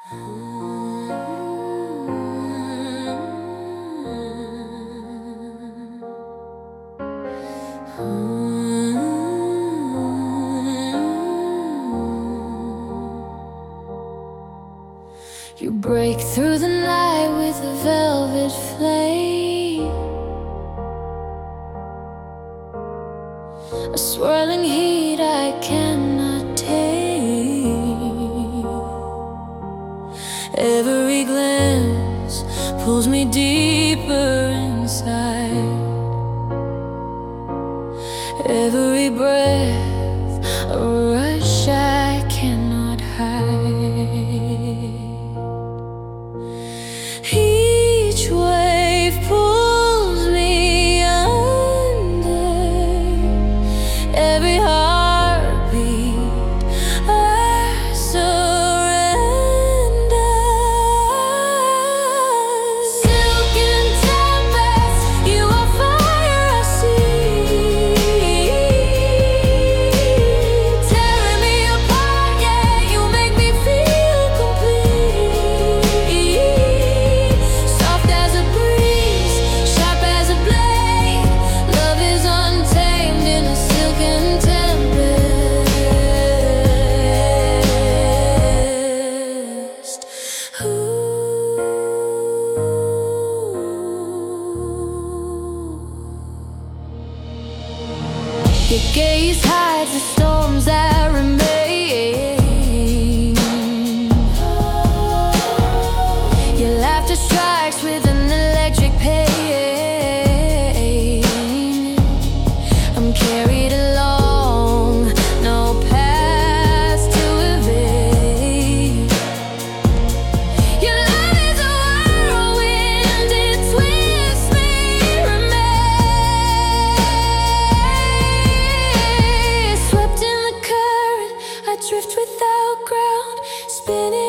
You break through the night with a velvet flame, a swirling heat I cannot tame. Every glance pulls me deeper inside. Every breath a rush I cannot hide. Each wave pulls me under. Every heartbeat I surrender. Silken tempest, you are fire I see, tearing me apart, yeah, you make me feel complete. Soft as a breeze, sharp as a blade, love is untamed in a silken tempest. Your gaze hides the storms that remain. Your laughter strikes with an electric pain. I'm carried along, no path to evade. Your love is a whirlwind, it twists me, remains. Swept in the current, I drift without ground, spinning